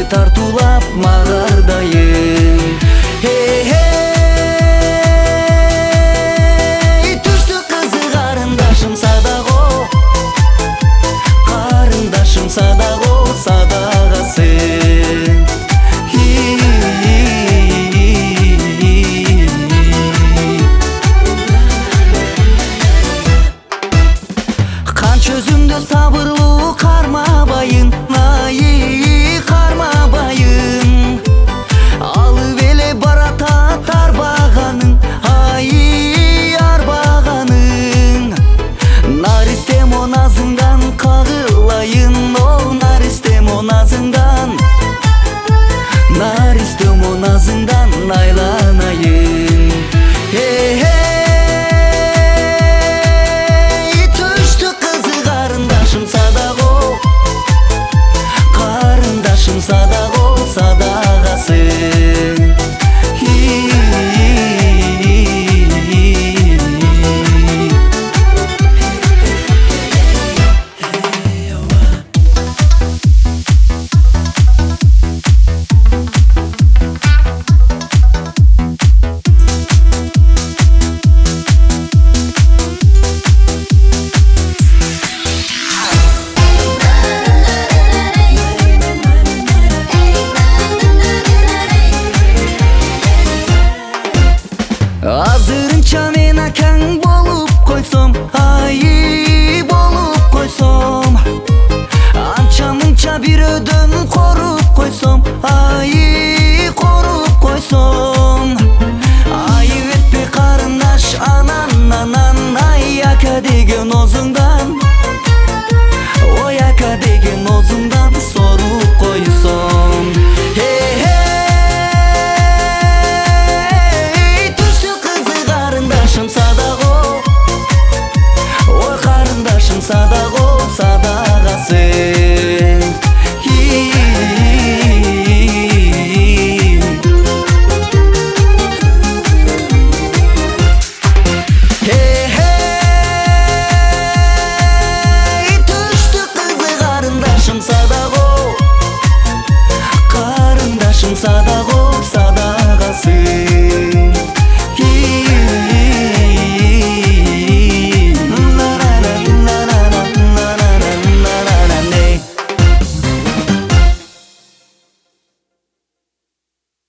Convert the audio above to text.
тартуулап магардайын. Түштүк кызы карындашым садаго, карындашым садаго, садагасы. Чөзүмдө сабырлуу кармабайын, кармабайын. Алып эле баратат арбаганың, арбаганың. Наристе моназыңдан кагылайын, наристе моназыңдан, наристе моназыңдан айланайын. Карындашым садаго, садагасы. Азырынча мен акаң болуп койсом, болуп койсом. Анча мынча бирөөдөн коруп койсом,